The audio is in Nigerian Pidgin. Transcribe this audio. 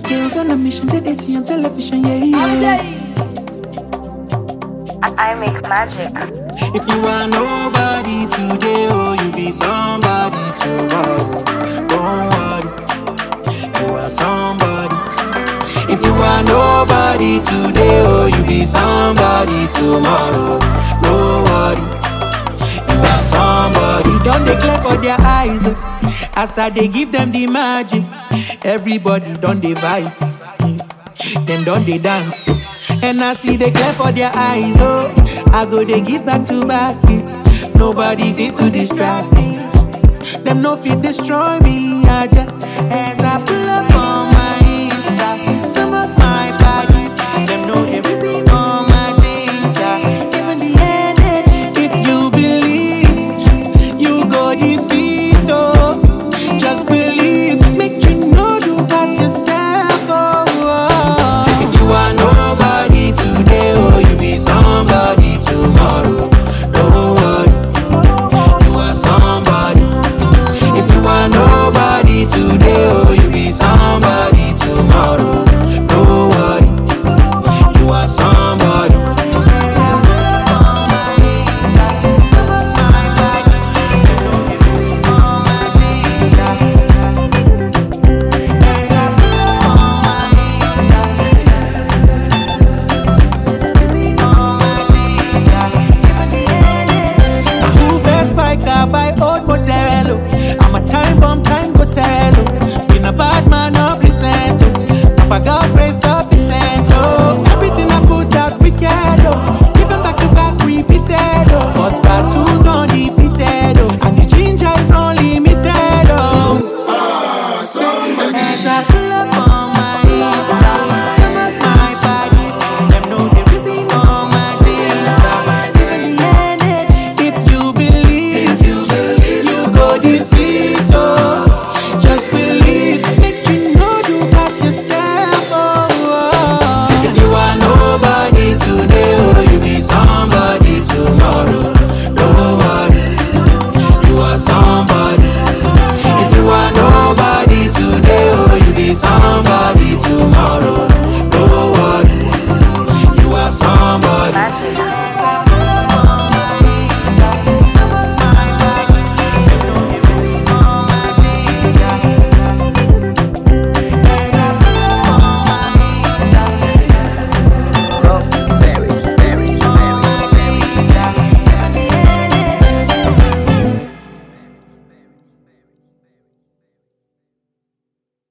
Girls on a mission that they see on television, yeah. I make magic. If you are nobody today, oh, you be somebody tomorrow. Don't worry, you are somebody. If you are nobody today, oh, you be somebody tomorrow. Don't worry, you are somebody. Don't declare for their eyes, oh. As I they give them the magic. Everybody don't they vibe, them don't they dance. And I see they clear for their eyes, oh. I go they give back to back hits. Nobody fit to distract me. Them no fit destroy me, as I pull up on my Insta. Some of my